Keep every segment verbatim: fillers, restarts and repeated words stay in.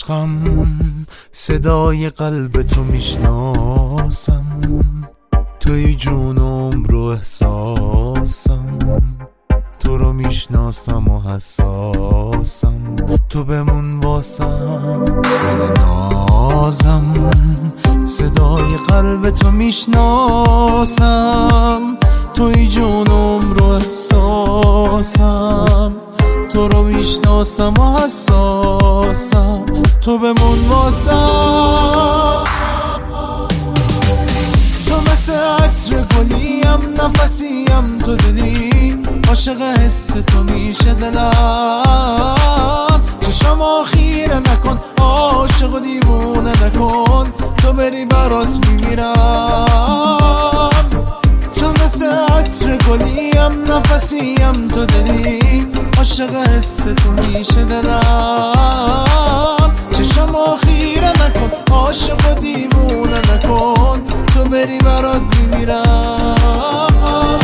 عشقم، صدای قلب تو میشناسم، توی جونم رو احساسم، تو رو میشناسم و حساسم، تو بمون واسم گل نازم، صدای قلب تو میشناسم، توی جونم رو احساسم، تو رو میشناسم و حساسم، تو بمون واسم. تو مثل عطر گلیم، نفسیم تو دلی، عاشق حس تو میشه دلم، چشم خیره نکن، عاشق و دیوونه نکن، تو بری برات میمیرم. تو مثل عطر گلیم، نفسیم تو دلی، عاشق حس تو میشه دلم، چشم خیره نکن، عاشق و دیوونه نکن، تو بری برات میمیرم.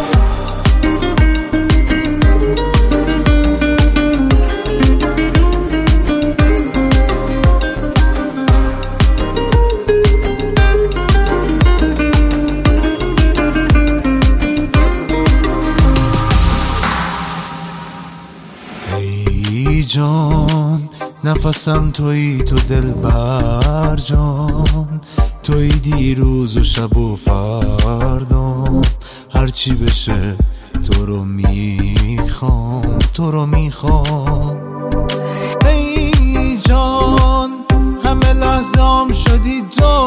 ای جان نفسم تویی، تو دلبر جان، تویی دیروز و شب و فردا، هرچی بشه تو رو میخوام، تو رو میخوام. ای جان همه لحظه‌ام شدی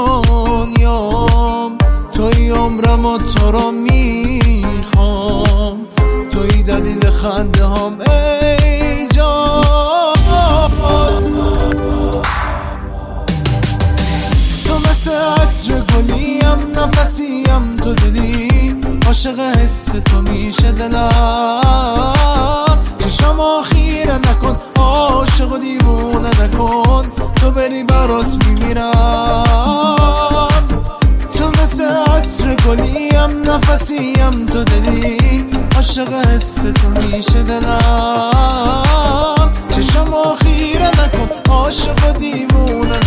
دنیام، تویی عمرم و تو رو میخوام، تویی دلیل خنده هام. ای جان تو مثل عطر گلیم، نفسیم تو دلی، عاشق حس تو میشه دلم، چشم خیره نکن، عاشق و دیوونه نکن، تو بری برات میمیرم. تو مثل عطر گلیم، نفسیم تو دلی، عاشق حس تو میشه دلم، چشم خیره نکن، عاشق و دیوونه